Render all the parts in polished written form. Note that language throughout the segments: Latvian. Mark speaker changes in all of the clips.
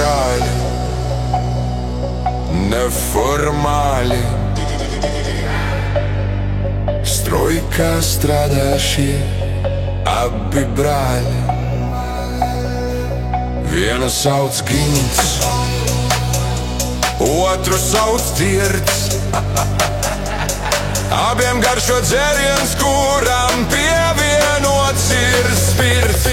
Speaker 1: brāļi, neformāli. Strojkā strādā šie abi brāļi. Vienu sauc Gints, otru sauc Tirts. Abiem garšo dzēriens, kuram pievienots ir spirts.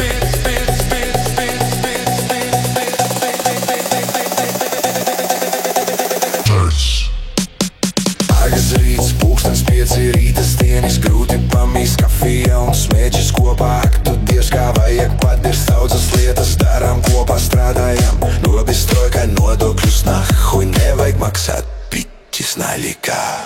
Speaker 1: Agrs rīts, pulkstens 5 rīta stienis, grūti pamīst kafija un smēķis kopā. Ak, tu Dievs, kā vajag padirst, daudzas lietas darām kopā, strādājam. Nobi strojkai nodokļus, nahuj, nevajag maksāt piķis naļikā.